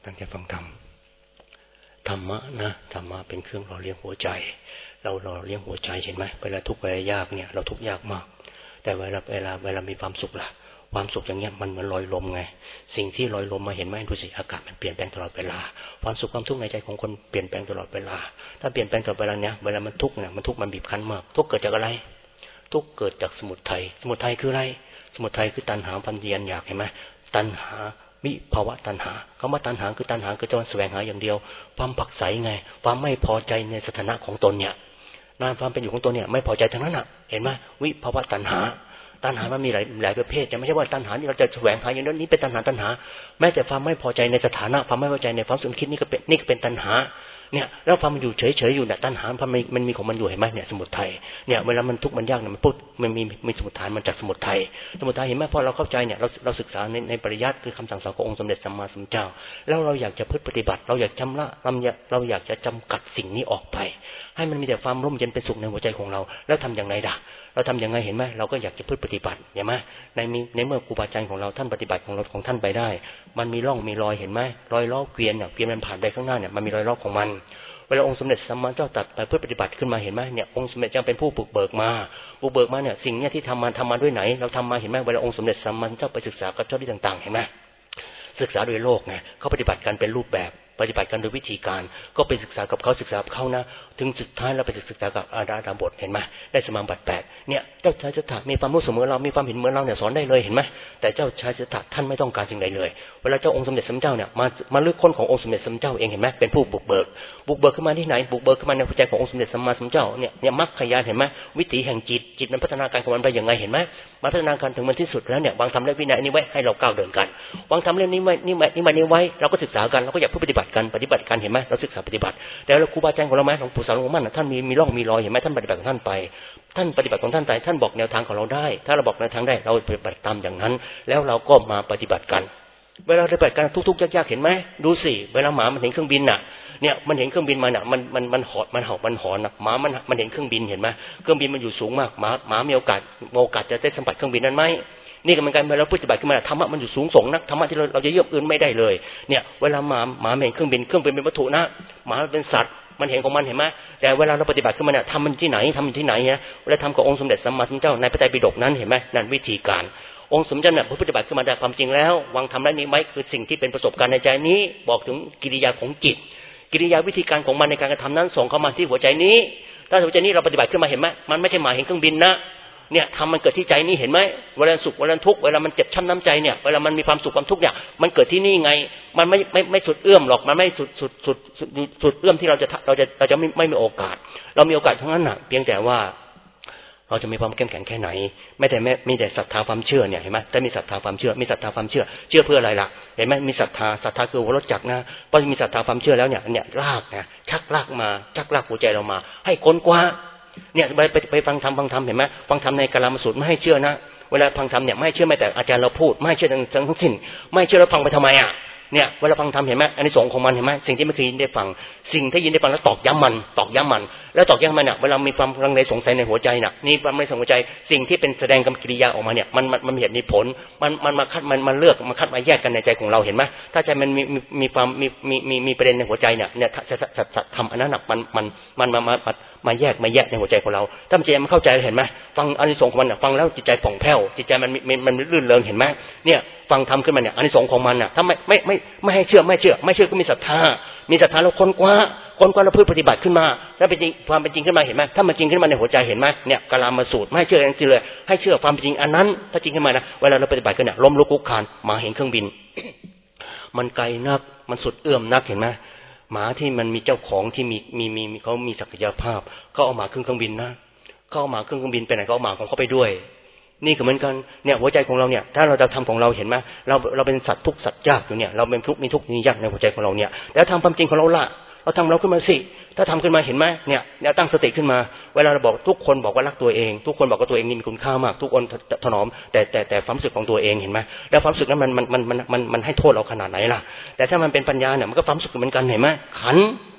ตั้งใจฟังธรรมธรรมะนะธรรมะเป็นเครื่องหล่อเลี้ยงหัวใจเราหล่อเลี้ยงหัวใจเห็นไหมเวลาทุกข์เวลายากเนี่ยเราทุกข์ยากมากแต่เวลามีความสุขล่ะความสุขอย่างเงี้ยมันเหมือนลอยลมไงสิ่งที่ลอยลมมาเห็นไหมดูสิอากาศมันเปลี่ยนแปลงตลอดเวลาความสุขความทุกข์ในใจของคนเปลี่ยนแปลงตลอดเวลาถ้าเปลี่ยนแปลงตลอดเวลาเนี่ยเวลามันทุกข์เนี่ยมันทุกข์มันบีบคั้นมากทุกข์เกิดจากอะไรทุกข์เกิดจากสมุทัยสมุทัยคืออะไรสมุทัยคือตัณหาพันเยียนอยากเห็นไหมตัณหาวิภาวะตัณหาคำว่าตัณหาคือตัณหาคือจะแสวงหาอย่างเดียวความผักใสไงความไม่พอใจในสถานะของตนเนี่ยความเป็นอยู่ของตนเนี่ยไม่พอใจทั้งนั้นอ่ะเห็นไหมวิภาวะตัณหาตัณหามันมีหลายประเภทจะไม่ใช่ว่าตัณหาที่เราจะแสวงหาอย่างนี้เป็นตัณหาแม้แต่ความไม่พอใจในสถานะความไม่พอใจในความสุขคิดนี่ก็เป็นตัณหาเนี่ยแล้วความมันอยู่เฉยๆอยู่เนี่ยตัณหามันมีของมันอยู่เห็นไหมเนี่ยสมุทัยเนี่ยเวลามันทุกข์มันยากเนี่ยมันพูดมันมีสมุทัยมันจากสมุทัยเห็นไหมพอเราเข้าใจเนี่ยเราศึกษาในปริยัติคือคำสั่งสอนขององค์สมเด็จสัมมาสัมพุทธเจ้าแล้วเราอยากจะปฏิบัติเราอยากชำระเราอยากจะจำกัดสิ่งนี้ออกไปให้มันมีแต่ความร่มเย็นเป็นสุขในหัวใจของเราแล้วทำอย่างไรล่ะเราทำยังไงเห็นไหมเราก็อยากจะปฏิบัติเห็นไหมในเมื่อครูบาอาจารย์ของเราท่านปฏิบัติของท่านไปได้มันมีร่องมีรอยเห็นไหมรอยล้อเกวียนเนี่ยเกวียนมันผ่านไปข้างหน้าเนี่ยมันมีรอยล้อของมันเวลาองค์สมเด็จสัมมาเจ้าตัดไปเพื่อปฏิบัติขึ้นมาเห็นไหมเนี่ยองค์สมเด็จเจ้าเป็นผู้บุกเบิกมาเนี่ยสิ่งเนี้ยที่ทำมาด้วยไหนเราทำมาเห็นไหมเวลาองค์สมเด็จสัมมาเจ้าไปศึกษากับเจ้าที่ต่างๆเห็นไหมศึกษาโดยโลกไงเขาปฏิบัติกันเป็นรูปแบบปฏิบัติกันโดยวิธีการก็ไปศึกษากับเขานะถึงสุดท้ายเราไปศึกษากับอาดาบทเห็นไหมได้สมาบัติ8เนี่ยเจ้าชายสิทธัตถะมีความรู้เสมอเรามีความเห็นเหมือนเราเนี่ยสอนได้เลยเห็นไหมแต่เจ้าชายสิทธัตถะท่านไม่ต้องการสิ่งใดเลยเวลาเจ้าองค์สมเด็จสัมมาเจ้าเนี่ยมาลึกค้นขององค์สมเด็จสัมมาเจ้าเองเห็นไหมเป็นผู้บุกเบิกขึ้นมาที่ไหนบุกเบิกขึ้นมาในหัวใจขององค์สมเด็จสัมมาสัมพุทธเจ้าเนี่ยมรรคญาณเห็นไหมวิถีแห่งจิตมันพัฒนาการของมันไปอย่างไรเห็นไหมมาพัฒนาการถึงมันที่สุดแล้วเนี่ยวางธรรมและวินัยนี้ไว้ให้เราก้าวเดินกันวางธรรมเรื่องนี้ไว้เราก็ศึกษากันเราก็อยากปฏิบัติกันเห็นไหมเราศึกษาปฏิบัติแต่เราครูบาอาจารย์ของเราไหมหลวงปู่สาวหลวงปู่มั่นท่านมีร่องมีรอยเห็นไหมท่านปฏิบัติของท่านไปท่านปฏิบัติของท่านไปท่านบอกแนวทางของเราได้ถ้าเราบอกแนวทางได้เราปฏิบัติตามอย่างนั้นแล้วเราก็มาปฏิบัติกันเวลาปฏิบัติกันทุกๆยากๆเห็นไหมดูสิเวลาหมามันเห็นเครื่องบินน่ะเนี่ยมันเห็นเครื่องบินมาน่ะมันหอนมันเห่ามันหอนน่ะหมามันเห็นเครื่องบินเห็นไหมเครื่องบินมันอยู่สูงมากหมามีโอกาสจะได้สัมผัสเครื่องบินนั้นไหมนี่ก็เหมือนกันเวลาปฏิบัติขึ้นมาธรรมะมันอยู่สูงส่งนักธรรมะที่เราจะเยือกอื่นไม่ได้เลยเนี่ยเวลาหมาเห็นเครื่องบินเป็นวัตถุนะหมาเป็นสัตว์มันเห็นของมันเห็นไหมแต่เวลาเราปฏิบัติขึ้นมาเนี่ยทำมันที่ไหนเนี่ยเวลาทำกับองค์สมเด็จสัมมาสัมพุทธเจ้าในพระไตรปิฎกนั้นเห็นไหมนั่นวิธีการองค์สมเด็จเนี่ยผู้ปฏิบัติขึ้นมาได้ความจริงแล้ววางธรรมและนี้ไว้คือสิ่งที่เป็นประสบการณ์ในใจนี้บอกถึงกิริยาของจิตกิริยาวิธีการของมันในการกระทำนั้นส่งเข้ามาที่หัวใจนี้ถ้าหัวใจนี้เราปฏิบัติขึ้นมาเห็นไหมมันไม่ใช่หมาเห็นเครื่องบินนะเนี่ยทำมันเกิดที่ใจนี่เห็นไหมเวลาสุขเวลาทุกข์เวลามันเจ็บช้ำน้ำใจเนี่ยเวลามันมีความสุขความทุกข์เนี่ยมันเกิดที่นี่ไงมันไม่สุดเอื้อมหรอกมันไม่สุดเอื้อมที่เราจะไม่มีโอกาสเรามีโอกาสทั้งนั้นน่ะเพียงแต่ว่าเราจะมีความเข้มแข็งแค่ไหนไม่แต่ศรัทธาความเชื่อเนี่ยเห็นไหมแต่มีศรัทธาความเชื่อมีศรัทธาความเชื่อเพื่ออะไรล่ะเห็นไหมมีศรัทธาคือหัวรถจักรนะพอมีศรัทธาความเชื่อแล้วเนี่ยลากนะชักลากหัวใจเรามาให้ค้นคว้าเนี่ยไปฟังธรรมเห็นไหมฟังธรรมในกาลามสูตรไม่ให้เชื่อนะเวลาฟังธรรมเนี่ยไม่ให้เชื่อแม้แต่อาจารย์เราพูดไม่ให้เชื่อทั้งสิ้นไม่เชื่อแล้วฟังไปทำไมอ่ะเนี่ยเวลาฟังธรรมเห็นไหมอันนี้สงของมันเห็นไหมสิ่งที่ไม่เคยยินได้ฟังสิ่งที่ยินได้ฟังแล้วตอกย้ำมันแล้วตอกย้ำมันเนี่ยเวลามีความลังเลสงสัยในหัวใจน่ะนี่ความลังเลสงสัยสิ่งที่เป็นแสดงกรรมกิริยาออกมาเนี่ยมันมีเหตุมีผลมันมาคัดมันเลือกมาคัดมาแยกกันในใจของเราเห็นไหมถ้าใจมันมีความมีประเด็นในหัวใจเนี่ยทำอันนั้นมันมาแยกในหัวใจของเราถ้าจิตใจมันเข้าใจเห็นไหมฟังอานิสงส์ของมันฟังแล้วจิตใจผ่องแผ้วจิตใจมันลื่นเริงเห็นไหมเนี่ยฟังธรรมขึ้นมาเนี่ยอานิสงส์ของมันน่ะถ้าไม่ให้เชื่อก็มีศรัทธาแล้วค้นคว้าแล้วเพื่อปฏิบัติขึ้นมาแล้วเป็นจริงความเป็นจริงขึ้นมาเห็นไหมถ้ามันจริงขึ้นมาในหัวใจเห็นไหมเนี่ยกาลามสูตรไม่ให้เชื่อจริงเลยให้เชื่อความจริงอันนั้นถ้าจริงขึ้นมานะเวลาเราปฏิบัติกันเนี่ยล้มลุกคลุกคลานหมาเห็นเครื่องบิน มันไกลนักมันสุดเอื้อมนักเห็นไหมหมาที่มันมีเจ้าของที่มีเขามีศักยภาพเขาเอาหมาขึ้นเครื่องบินนะเขาเอาหมาขึ้นเครื่องบินไปไหนเขาเอาหมาของเขาไปด้วยนี่ก็เหมือนกันเนี่ยหัวใจของเราเนี่ยถ้าเราจะทำของเราเห็นไหมเราเป็นสัตว์ทุกข์สัตว์ยากอยู่เนี่ยเราเป็นทุกข์มียากในหัวใจของเราเนี่ยแล้วทำความจริงของเราละเราทำเราขึ้นมาสิถ้าทำขึ้นมาเห็นไหมเนี่ยตั้งสติขึ้นมาเวลาเราบอกทุกคนบอกว่ารักตัวเองทุกคนบอกว่าตัวเองนี่มีคุณค่ามากทุกคนถนอมแต่ความรู้สึกของตัวเองเห็นไหมแล้วความรู้สึกนั้นมันให้โทษเราขนาดไหนล่ะแต่ถ้ามันเป็นปัญญาเนี่ยมันก็ความรู้สึกเหมือนกันเห็นไหมขัน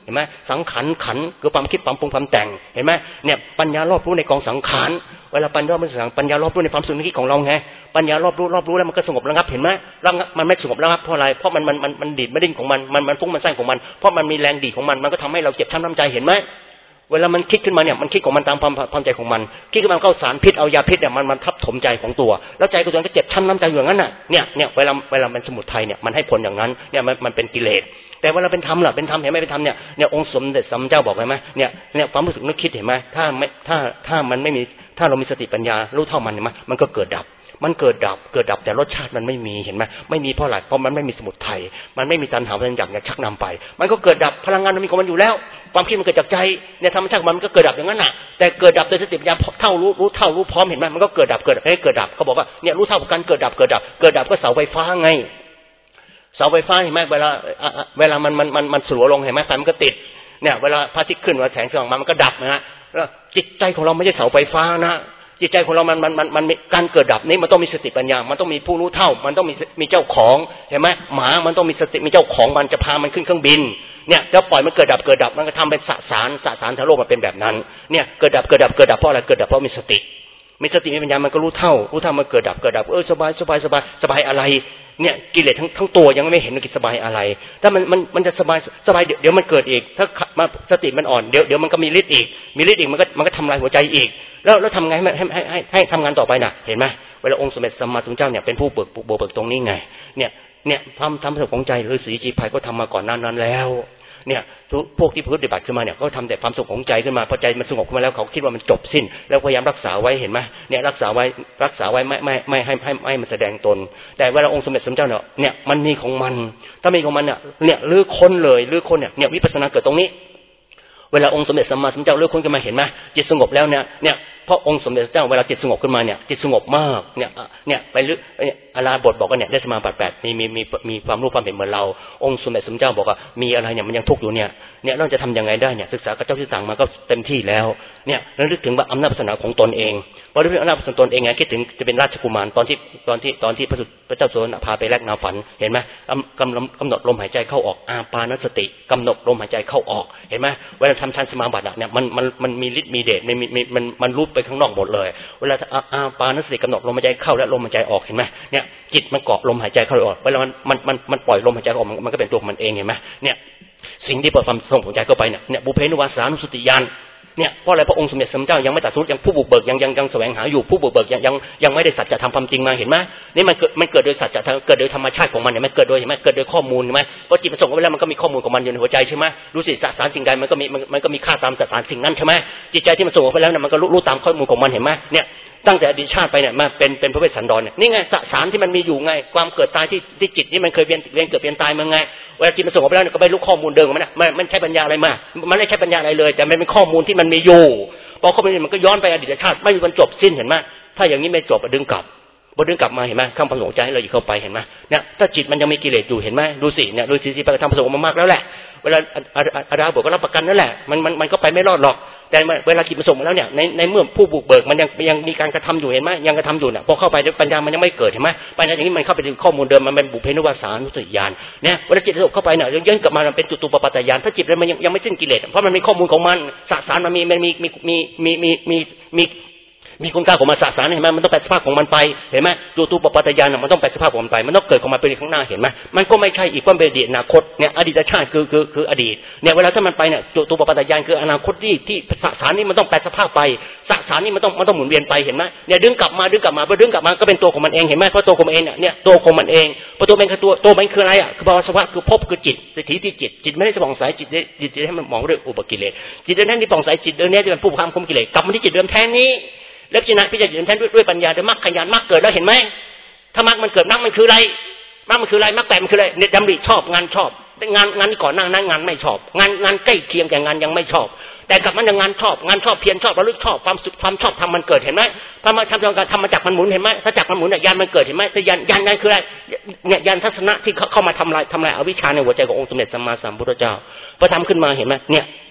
เห็นไหมสังขารขันคือความคิดความปรุงความแต่งเห็นไหมเนี่ยปัญญารอบรู้ในกองสังขารเวลาปัญญารอบรู้ในความสุขนึกคิดของเราไงปัญญารอบรู้แล้วมันก็สงบระงับเห็นไหมระงับมันไม่สงบระงับเพราะอะไรเพราะมันดีดไม่ดิ้นของมันฟุ้งมันซ่านของมันเพราะมันมีแรงดีดของมันก็ทำให้เราเจ็บช้ำน้ำใจเห็นไหมเวลามันคิดขึ้นมาเนี่ยมันคิดของมันตามความใจของมันคิดขึ้นมาเข้าสารพิษเอายาพิษเนี่ยมันทับถมใจของตัวแล้วใจของตัวก็เจ็บช้ำน้ำใจอยู่อย่างนั้นน่ะเนี่ยเวลามันสมุทัยเนี่ยมันให้ผลอย่างนั้นเนี่ยมันเป็นกิเลสแต่เวลาเป็นธรรมล่ะเป็นธรรมเห็นไหมเป็นธรรมเนี่ยองค์สมเด็จสัมมาสัมพุทธเจ้าบอกไว้ไหมเนี่ยความรู้สึกนึกคิดเห็นไหมถ้ามันไม่มีถ้าเรามีสติปัญญารู้เท่ามันมันก็เกิดดับมันเกิดดับแต่รสชาติมันไม่มีเห็นไหมไม่มีเพราะอะไรเพราะมันไม่มีสมุทัยมันไม่มีตัณหาเป็นอย่างชักนำไปมันก็เกิดดับพลังงานมันมีของมันอยู่แล้วความคิดมันเกิดจากใจเนี่ยธรรมชาติมันก็เกิดดับอย่างนั้นน่ะแต่เกิดดับโดยสติปัญญาเท่ารู้พร้อมเห็นไหมมันก็เกิดดับเขาบอกว่าเนี่ยรู้เท่ากันเกิดดับก็เสาไฟฟ้าไงเสาไฟฟ้าเห็นไหมเวลามันสลัวลงเห็นไหมไฟมันก็ติดเนี่ยเวลาพระอาทิตย์ขึ้นว่าแสงสว่างมันก็ดับนะฮะแล้วจิตใจของเราไม่ใช่เสาไฟฟ้านะจิตใจของเรามันการเกิดดับนี้มันต้องมีสติปัญญามันต้องมีผู้รู้เท่ามันต้องมีเจ้าของเห็นไหมหมามันต้องมีสติมีเจ้าของมันจะพามันขึ้นเครื่องบินเนี่ยแล้วปล่อยมันเกิดดับมันก็ทำเป็นสสารทั้งโลกมันเป็นแบบนั้นเนี่ยเกิดดับเพราะอะไรเกิดดับเพราะมีสติมีปัญญามันก็รู้เท่ามันเกิดดับสบายอะไรเนี่ยกิเลสทั้งตัวยังไม่เห็นกิจสบายอะไรถ้ามันจะสบายเดี๋ยวมันเกิดอีกถ้ามาสติมันอ่อนเดี๋ยวมันก็มีฤทธิ์อีกมันก็ทำลายหัวใจอีกแล้วทำไงให้ทำงานต่อไปน่ะเห็นไหมเวลาองค์สมเด็จสัมมาสัมพุทธเจ้าเนี่ยเป็นผู้เบิกตรงนี้ไงเนี่ยทำประสบของใจฤาษีจีไพก็ทำมาก่อนนั้นแล้วเนี่ยพวกที่ปฏิบัติขึ้นมาเนี่ยก็ทำแต่ความสุขของใจขึ้นมาพอใจมันสงบขึ้นมาแล้วเขาคิดว่ามันจบสิ้นแล้วพยายามรักษาไว้เห็นไหมเนี่ยรักษาไว้ไม่ให้มันแสดงตนแต่เวลาองค์สมเด็จสัมมาสัมพุทธเจ้าเนี่ยมันมีของมันถ้ามีของมันเนี่ยลื้อค้นเนี่ยวิปัสสนาเกิดตรงนี้เวลาองค์สมเด็จสัมมาสัมพุทธเจ้าเลือกคนขึ้นมาเห็นไหมจิตสงบแล้วเนี่ยเพราะองค์สมเด็จเจ้าเวลาจิตสงบขึ้นมาเนี่ยจิตสงบมากเนี่ยไปลึกอาราบทบอกว่าเนี่ยได้สมาบัติ8มีความรู้ความเห็นเหมือนเราองค์สมเด็จสัมมาสัมพุทธเจ้าบอกว่ามีอะไรเนี่ยมันยังทุกข์อยู่เนี่ยเราจะทำยังไงได้เนี่ยศึกษากับเจ้าที่ต่างมาก็เต็มที่แล้วเนี่ยนึกถึงว่าอำนาจศาสนาของตนเองพอนึกถึงอำนาจศาสนาตนเองไงคิดถึงจะเป็นราชกุมารตอนที่พระเจ้าโสนพาไปแลกนาฝันเห็นไหมกำหนดลมหายใจเข้าออกอาปานสติกำหนดลมหายใจเข้าออกเห็นไหมเวลาทำฌานสมาบัติเนี่ยมันมีฤทธิ์มีเดชมันรูปไปข้างนอกหมดเลยเวลาอาปานสติกำหนดลมหายใจเข้าและลมหายใจออกเห็นไหมเนี่ยจิตมันเกาะลมหายใจเข้าออกเวลามันปล่อยลมหายใจออกมันก็เป็นตัวมันเองเห็นไหมเนี่ยสิ่งที่เปิดความส่งของใจเข้าไปเนี่ยบุเพนิวาสานุสติญาณเนี่ยเพราะอะไรพระองค์สมเด็จสัมมาสัมพุทธเจ้ายังไม่ตรัสรู้ยังผู้บุกเบิกยังแสวงหาอยู่ผู้บุกเบิกยังไม่ได้สัจธรรมความจริงมาเห็นไหมนี่มันเกิดโดยสัจธรรมเกิดโดยธรรมชาติของมันเนี่ยมันเกิดโดยเห็นไหมเกิดโดยข้อมูลใช่ไหมพอจิตมันส่งไปแล้วมันก็มีข้อมูลของมันอยู่ในหัวใจใช่ไหมรู้สิสสารสิ่งใดมันก็มีค่าตามสสารสิ่งนั้นใช่ไหมจิตใจที่มันส่งไปแล้วเนี่ยมันก็รู้ตามข้อมูลของมันเห็นไหมเนี่ยตั้งแต่อดีตชาติไปเนี่ยมาเป็นพระเวสสันดรเนี่ยนี่ไงสสารที่มันมีอยู่ไงความเกิดตายที่จิตนี่มันเคยเวียนเกิดเวียนตายมาไงเวลาจิตมันส่งไปแล้วเนี่ยก็ไม่รู้ข้อมูลเดิมของมันนะมันใช้ปัญญาอะไรมามันไม่ใช่ปัญญาอะไรเลยแต่มันเป็นข้อมูลที่มันมีอยู่พอข้อมูลมันก็ย้อนไปอดีตชาติไม่มีวันจบสิ้นเห็นไหมถ้าอย่างนี้ไม่จบดึงกลับมาเห็นไหมข้ามประสงค์ใจให้เราอยู่เข้าไปเห็นไหมเนี่ยถ้าจิตมันยังมีกิเลสอยู่เห็นไหมดูสิเนี่ยดูสิไปทำประสงค์มามากแล้วแหละเวลาอาดาบอกก็รับประกันนั่นแหละมันก็ไปไม่รอดหรอกแต่เวลาจิตมันส่งมาแล้วเนี่ยในเมื่อผู้บุกเบิกมันยังมีการกระทำอยู่เห็นไหมยังกระทำอยู่เนี่ยพอเข้าไปปัญญามันยังไม่เกิดเห็นไหมปัญญาอย่างนี้มันเข้าไปถึงข้อมูลเดิมมันเป็นบุเพนิวาสานุสติญาณเนี่ยเวลาจิตส่งเข้าไปเนี่ยย้อนกลับมาเป็นจุตูปปัตตญาณถ้าจิตมันยังไม่สิ้นกิเลสเพราะมันมีข้อมูลของมันสสารมันมีคุณค่าของมันสสารเห็นไหมมันต้องแปลสภาพของมันไปเห็นไหมตูปปัตตญาณมันต้องแปลสภาพของมันไปมันต้องเกิดของมันเป็นข้างหน้าเห็นไหมมันก็ไม่ใช่อีกว่าเป็นอดีตอนาคตเนี่ยอดีตชาติคืออดีตเนี่ยเวลาถ้ามันไปเนี่ยตูปปัตตญาณคืออนาคตที่สสารนี้มันต้องแปลสภาพไปสสารนี้มันต้องหมุนเวียนไปเห็นไหมเนี่ยดึงกลับมาพอดึงกลับมาก็เป็นตัวของมันเองเห็นไหมเพราะตัวของมันเองเนี่ยตัวของมันเองพอตัวเป็นตัวมันคืออะไรอ่ะคือภาวะสภาวะคือภพคือจิตสถิติจิตไม่ได้จะผ่องใสจิตให้มันมองเรื่องอุปกิเลสจิตเดิมนั้นที่ผ่องใสจิตเดิมนี้ที่เป็นผู้ความคุมกิเลสกลับมาที่จิตเดิมแท้นี้แล้วพิจารณาแทนด้วยปัญญาด้วยมรรคขยันมรรคเกิดแล้วเห็นไหมถ้ามรรคมันเกิดมรรคมันคืออะไรมรรคแปดมันคืออะไรเนี่ยดำริชอบงานชอบงานที่ก่อนหน้านั้นงานไม่ชอบงานใกล้เคียงแต่งานยังไม่ชอบแต่กลับมันงานชอบเพียรชอบระลึกชอบความชอบทำมันเกิดเห็นไหมพอมาทำการทำมาจากมันหมุนเห็นไหมถ้าจากมันหมุนเนี่ยยานมันเกิดเห็นไหมแต่ยานคืออะไรเนี่ยยานทัศนะที่เข้ามาทำลายอวิชชาในหัวใจขององค์สมเด็จสัมมาสัมพุทธเจ้าพอทำขึ้นมาเห็นไหมเนี่ย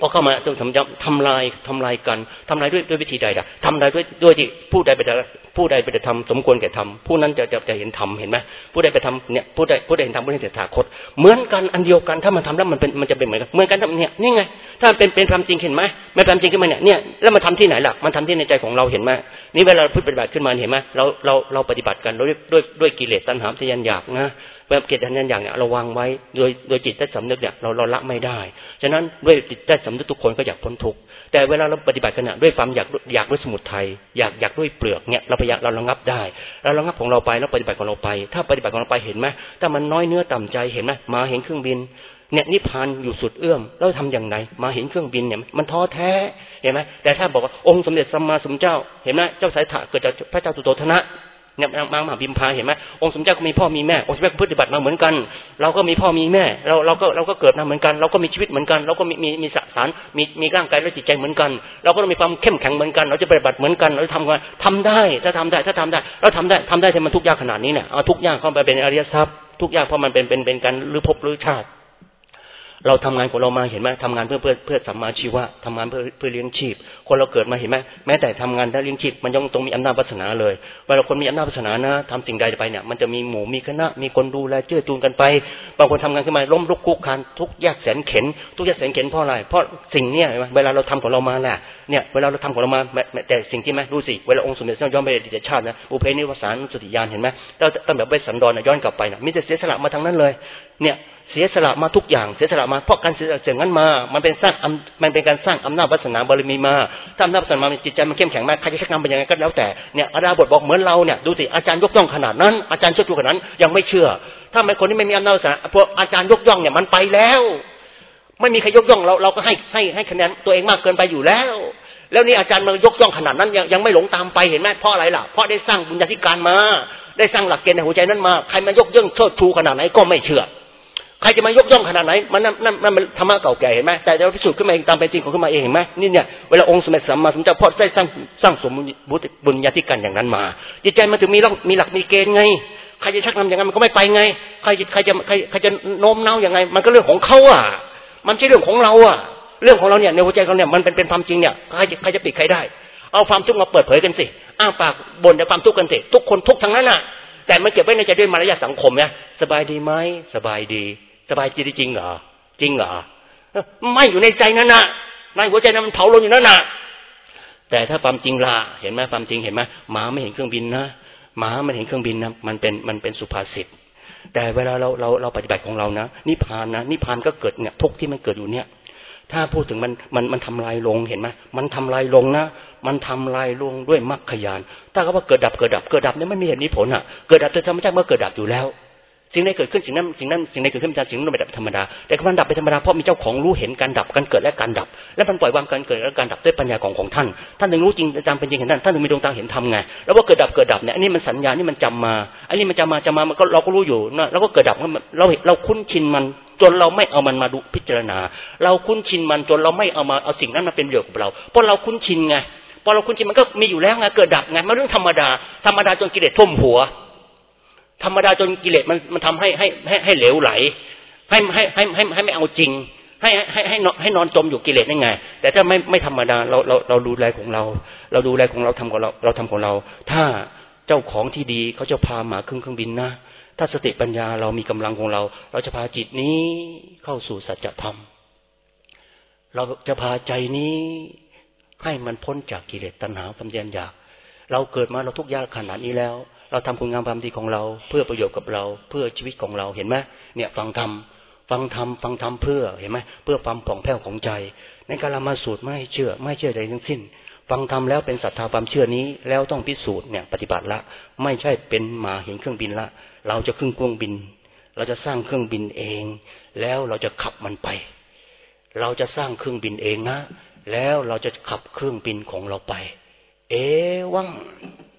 พอเข้ามาต้องทำลายกันทำลายด้วยวิธีใดล่ะทำลายด้วยที่ผู้ใดไปทำสมควรแก่ทำผู้นั้นจะเห็นธรรมเห็นไหมผู้ใดไปทำเนี่ยผู้ใดเห็นธรรมผู้นั้นจะถาคตเหมือนกันอันเดียวกันถ้ามันทำแล้วมันจะเป็นเหมือนกันเนี่ยนี่ไงถ้าเป็นความจริงเห็นไหมไม่ความจริงขึ้นมาเนี่ยแล้วมันทำที่ไหนล่ะมันทำที่ในใจของเราเห็นไหมนี่เวลาเราปฏิบัติขึ้นมาเห็นไหมเราปฏิบัติกันด้วยกิเลสตัณหาทะยานอยากนะแบบกิเลสตัณหาอย่างเนี่ยเราวางไว้โดยจิตใต้สำนึกเนี่ยเราละไม่ได้ฉะนั้นด้วยจิตใต้สำนึกทุกคนก็อยากพ้นทุกข์แต่เวลาเราปฏิบัติกันด้วยความอยากด้วยสมุทัยอยากด้วยเปลือกเนี่ยเราพยายามเราระงับได้เราระงับของเราไปแล้วปฏิบัติของเราไปถ้าปฏิบัติของเราไปเห็นไหมถ้ามันน้อยเนื้อต่ำใจเห็นไหมมาเห็นเครื่องบินเนี่ยนิพพานอยู่สุดเอื้อมแล้วทำอย่างไรมาเห็นเครื่องบินเนี่ยมันท้อแท้เห็นไหมแต่ถ้าบอกว่าองค์สมเด็จสัมมาสัมพุทธเจ้าเห็นไหมเจ้าสายถะเกิดจากพระเจ้าสุโธทนะเนี่ยมหาบิมพาเห็นไหมองค์สมเด็จเจ้าก็มีพ่อมีแม่องค์สมเด็จปฏิบัติมาเหมือนกันเราก็มีพ่อมีแม่เราก็เกิดมาเหมือนกันเราก็มีชีวิตเหมือนกันเราก็มีสสารมีร่างกายและจิตใจเหมือนกันเราก็ต้องมีความเข้มแข็งเหมือนกันเราจะปฏิบัติเหมือนกันเราทำได้ถ้าทำได้เราทำได้ทำไมทุกข์ยากขนาดนี้เนี่ยเอาทุกข์ยากเข้าไปเป็นอริยทรัพย์ทุกข์ยากเพราะมันเป็นการหรือภพหรือชาติเราทำงานของเรามาเห็นไหมทำงานเพื่อสัมมาชีวะทำงานเพื่อเลี้ยงชีพคนเราเกิดมาเห็นไหมแม้แต่ทำงานได้เลี้ยงชีพมันยังต้องมีอำนาจวาสนาเลยเวลาคนมีอำนาจวาสนานะทำสิ่งใดไปเนี่ยมันจะมีหมู่มีคณะมีคนดูแลเจื้อจูนกันไปบางคนทำงานขึ้นมาล้มลุกคุกคานทุกยากแสนเข็ญทุกยากแสนเข็ญเพราะอะไรเพราะสิ่งเนี้ยเวลาเราทำของเรามาแหละเนี่ยเวลาเราทำของเรามาแต่สิ่งที่ไหมดูสิเวลาองค์สมเด็จย้อนไปอดีตชาตินะอุเพนิวสานสติญาณเห็นไหมตั้งแต่เวสสันดรย้อนกลับไปนะมีแต่เสียสละมาทางนั้นเลยเนี่ยเสียสละมาทุกอย่างเสียสละมาเพราะการเสียสละนั้นมามันเป็นการสร้างอำนาจวาสนาบารมีมาถ้าอำนาจวาสนาจิตใจมันเข้มแข็งมากใครจะชักนำเป็นยังไงก็แล้วแต่เนี่ยอาดาบทบอกเหมือนเราเนี่ยดูสิอาจารย์ยกย่องขนาดนั้นอาจารย์เชื่อถือขนาดนั้นยังไม่เชื่อถ้าไม่คนที่ไม่มีอำนาจวาสนาพวกอาจารย์ยกย่องเนี่ยมันไปแล้วไม่มีใครยกย่องเราก็ให้คะแนนตัวเองมากเกินไปอยู่แล้วแล้วนี่อาจารย์มายกย่องขนาดนั้นยังไม่หลงตามไปเห็นไหมเพราะอะไรล่ะเพราะได้สร้างบุญญาธิการมาได้สร้างหลักเกณฑ์ในหัวใจนั้นมาใครมายกย่องเชิดชูขนาดไหนก็ไม่เชื่อใครจะมายกย่องขนาดไหนมันนั่นธรรมะเก่าแก่เห็นไหมแต่เราพิสูจน์ขึ้นมาเองตามเป็นจริงของขึ้นมาเองเห็นไหมนี่เนี่ยเวลาองค์สมเด็จสัมมาสัมพุทธเจ้าพอได้สร้างสมบุญญาธิการอย่างนั้นมาจิตใจมันถึงมีหลักมีเกณฑ์ไงใครจะชักนำอย่างนั้นมันก็ไม่ไปไงใครจะโน้มน้าวอย่างไงมันก็เรื่องของเขาอ่ะมันไม่ใช่เรื่องของเราอ่ะเรื่องของเราเนี่ยในหัวใจเราเนี่ยมันเป็นความจริงเนี่ยใครจะปิดใครได้เอาความทุกข์มาเปิดเผยกันสิอ้าปากบ่นแต่ความทุกข์กันสิทุกคนทุกข์ทั้งนั้นน่ะแต่มันเก็บไว้ในใจด้วยมารยาทสังคมเนี่ยสบายดีไหมสบายดีสบายจริงเหรอไม่อยู่ในใจนั่นน่ะในหัวใจนั้นมันเผาลงอยู่นั่นน่ะแต่ถ้าความจริงล่ะเห็นไหมความจริงเห็นไหมหมาไม่เห็นเครื่องบินนะหมาไม่เห็นเครื่องบินนะมันเป็นสุภาษิตแต่เวลาเราปฏิบัติของเรานะนิพพานก็เกิดเนี่ยทุกข์ที่มันเกิดอยู่เนี่ยถ้าพูดถึงมันทำลายลงเห็นไหมมันทำลายลงนะมันทำลายลงด้วยมรรคญาณถ้าเขาว่าเกิดดับเนี่ยไม่มีเหตุมีผลอ่ะเกิดดับโดยธรรมชาติเมื่อเกิดดับอยู่แล้วสิ่งใดเกิดขึ้นสิ่งใดเกิดขึ้นเป็นสิ่งนั้นไม่ดับธรรมดาแต่มันดับเป็นธรรมดาเพราะมีเจ้าของรู้เห็นการดับการเกิดและการดับและมันปล่อยวางการเกิดและการดับด้วยปัญญาของท่านถึงรู้จริงตามเป็นจริงเห็นท่านถึงมีดวงตาเห็นธรรมไงแล้วว่าเกิดดับเนี่ยอันนี้มันสัญญานี่มันจำมาอันนี้มันจำมามันก็เราก็รู้อยู่นะแล้วก็เกิดดับเราคุ้นชินมันจนเราไม่เอามันมาดูพิจารณาเราคุ้นชินมันจนเราไม่เอาสิ่งนั้นมาเป็นประโยชน์กับเราเพราะเราคุ้นชินไงพอเราคุ้นชินมันก็มีอยู่แล้วไงเกิดดับไงมันเรื่องธรรมดาจนกิเลสท่วมหัวธรรมดาจนกิเลสมันทำให้เหลวไหลให้ไม่เอาจริงให้นอนจมอยู่กิเลสได้ไงแต่ถ้าไม่ธรรมดาเราดูแลของเราดูแลของเราทำของเราทำของเราถ้าเจ้าของที่ดีเขาจะพาหมาขึ้นเครื่องบินนะถ้าสติปัญญาเรามีกำลังของเราจะพาจิตนี้เข้าสู่สัจธรรมเราจะพาใจนี้ให้มันพ้นจากกิเลสตัณหาความทะยานอยากเราเกิดมาเราทุกข์ยากขนาดนี้แล้วเราทำคุณงามความดีของเราเพื่อประโยชน์กับเราเพื่อชีวิตของเราเห็นไหมเนี่ยฟังธรรมเพื่อเห็นไหมเพื่อความผ่องแผ้วของใจในการละมาสูตรไม่เชื่อใดทั้งสิ้นฟังธรรมแล้วเป็นศรัทธาความเชื่อนี้แล้วต้องพิสูจน์เนี่ยปฏิบัติละไม่ใช่เป็นหมาเห็นเครื่องบินละเราจะขึ้นเครื่องบินเราจะสร้างเครื่องบินเองแล้วเราจะขับมันไปเราจะสร้างเครื่องบินเองนะแล้วเราจะขับเครื่องบินของเราไปวัง